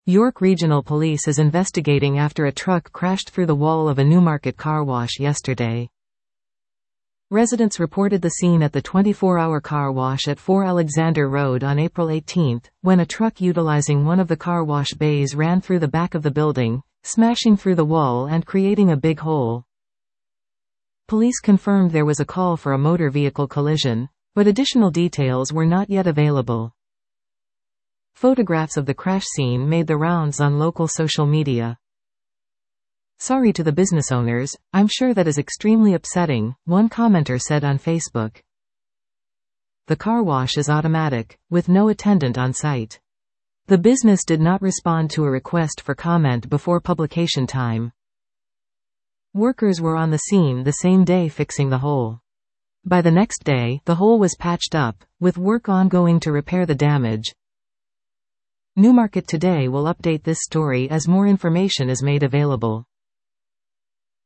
York Regional Police is investigating after a truck crashed through the wall of a Newmarket car wash yesterday. Residents reported the scene at the 24-hour car wash at 4 Alexander Road on April 18, when a truck utilizing one of the car wash bays ran through the back of the building, smashing through the wall and creating a big hole. Police confirmed there was a call for a motor vehicle collision, but additional details were not yet available. Photographs of the crash scene made the rounds on local social media. "Sorry to the business owners, I'm sure that is extremely upsetting," one commenter said on Facebook. The car wash is automatic, with no attendant on site. The business did not respond to a request for comment before publication time. Workers were on the scene the same day fixing the hole. By the next day, the hole was patched up, with work ongoing to repair the damage. Newmarket Today will update this story as more information is made available.